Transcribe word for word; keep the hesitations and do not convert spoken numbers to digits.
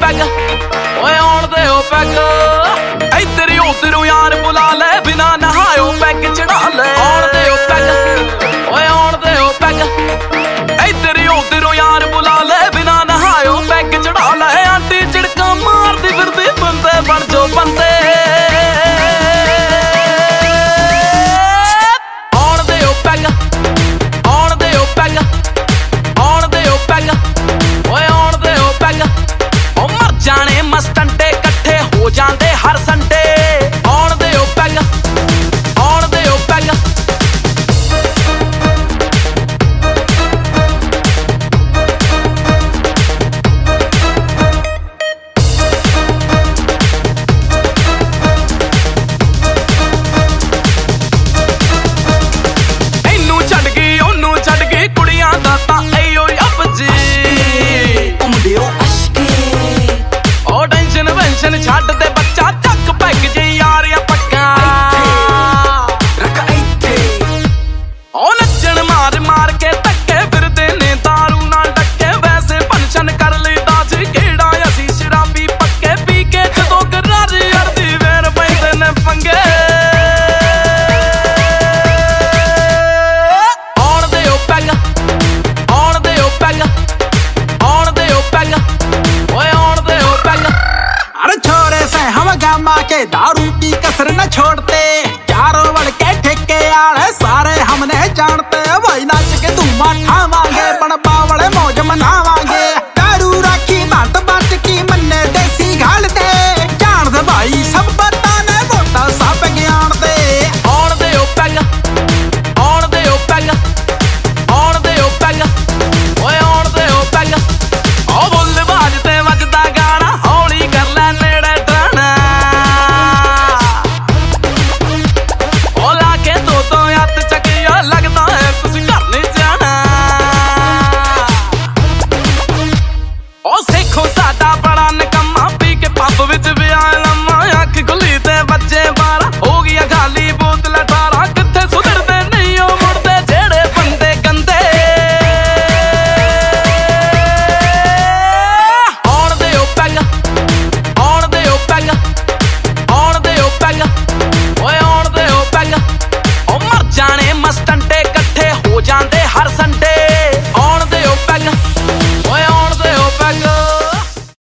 peg ਓਏ ਆਉਣ ਦੇ ਓ ਪੈਗ ਇੱਧਰ ਉੱਧਰ ਯਾਰ ਬੁਲਾ ਲੈ ਬਿਨਾ ਨਹਾਇਓ ਪੈਗ ਚੜਾ ਲੈ ਆਉਣ ਦੇ ਓ ਪੈਗ ਓਏ ਆਉਣ ਦੇ ਓ ਪੈਗ ਇੱਧਰ ਉੱਧਰ ਯਾਰ ਬੁਲਾ ਲੈ ਬਿਨਾ ਨਹਾਇਓ ਪੈਗ ਚੜਾ ਲੈ ਆਂਟੀ ਝਿੜਕਾਂ ਮਾਰਦੀ ਫਿਰਦੀ ਬੰਦੇ ਬਣ ਜੋ ਬੰਦੇ ਮਸਟੰਡੇ ਇਕੱਠੇ ਹੋ ਜਾਂਦੇ ਹਰ ਸੰਡੇ ਆਉਣ ਦੇ ਓ ਪੈਗ ਆਉਣ ਦੇ ਓ ਪੈਗ ਇਹਨੂੰ ਛੱਡ ਗਈ ਉਹਨੂੰ ਛੱਡ ਗਈ ਕੁੜੀਆਂ ਦਾ ਤਾਂ ਐਯੋ ਅੱਬ ਜੀ ਘੁੰਮਦੇ ਓ ਟੈਨਸ਼ਨ ਛੱਡ ਦੇ ਬੱਚਾ ਚੱਕ ਪੈਗ ਜੇ ਯਾਰਿਆ ਪੱਕਾ ਰੱਖ ਇੱਥੇ ਉਹ ਨੱਚਣ ਮਾਰ ਮਾਰ ਕੇ ਧੱਕੇ ਫਿਰਦੇ ਨੇ ਦਾਰੂ ਨਾਲ ਡੱਕੇ ਵੈਸੇ ਫੰਕਸ਼ਨ ਕਰ ਲਈਦਾ ਸੀ ਕਿਹੜਾ ਅਸੀਂ ਸ਼ਰਾਬੀ ਪੱਕੇ ਪੀ ਕੇ ਜਦੋਂ ਗਰਾਰੀ ਅੜਦੀ ਵੇਰ ਪੈਂਦੇ ਨੇ ਪੰਗੇ ਆਉਣ ਦੇ ਓ ਪੈਗ ਆਉਣ ਦੇ ਓ ਪੈਗ ਆਉਣ ਦੇ ਓ ਪੈਗ ਓਏ ਆਉਣ ਦੇ ਓ ਪੈਗ अरे छोरे से हम गामा के दारू की कसर न छोड़